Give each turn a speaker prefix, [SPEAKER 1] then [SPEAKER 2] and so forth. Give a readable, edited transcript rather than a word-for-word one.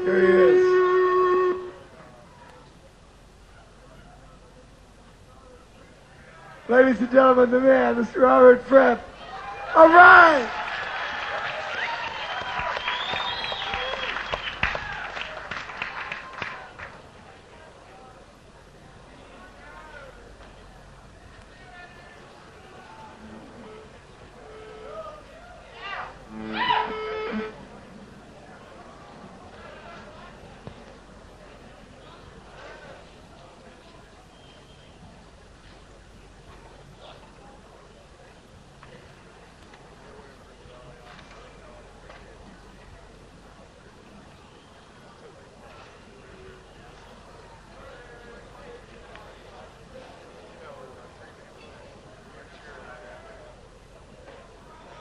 [SPEAKER 1] Here he is. Ladies and gentlemen, the man, Mr. Robert Fripp. All right!